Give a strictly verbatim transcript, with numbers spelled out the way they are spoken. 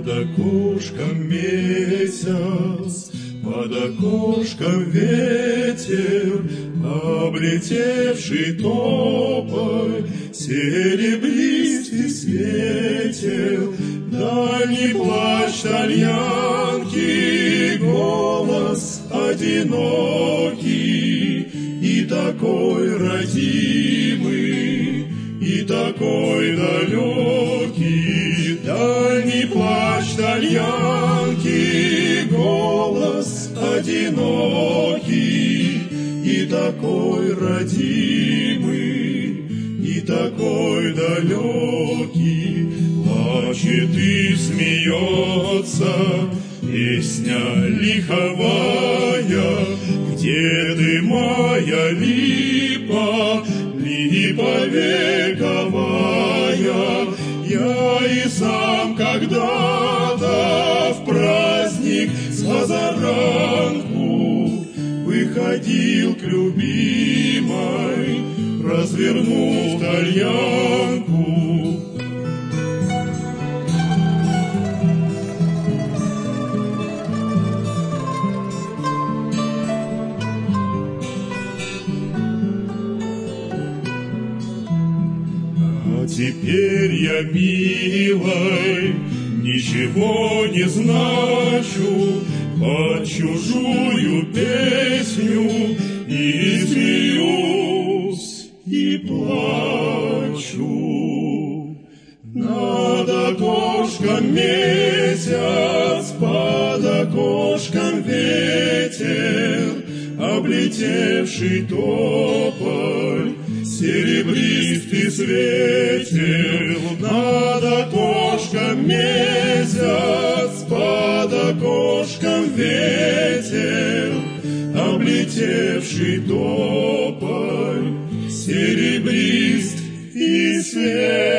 Под окошком месяц, под окошком ветер, облетевший тополь, серебристый светил. Дальний плач тальянки, голос одинокий, и такой родимый, и такой далекий. Дальний плач тальянки, голос одинокий, и такой родимый, и такой далекий. Плачет и смеется песня лиховая. Где ты, моя липа, липа вековая? Я и сам когда-то в праздник с позаранку выходил к любимой, развернув тальянку. А теперь я, милой, ничего не значу, под чужую песню и смеюсь, и плачу. Над окошком месяц, под окошком ветер, облетевший тополь, серебристый светил. Над окошком месяц, под окошком ветер, облетевший тополь, серебрист и свет.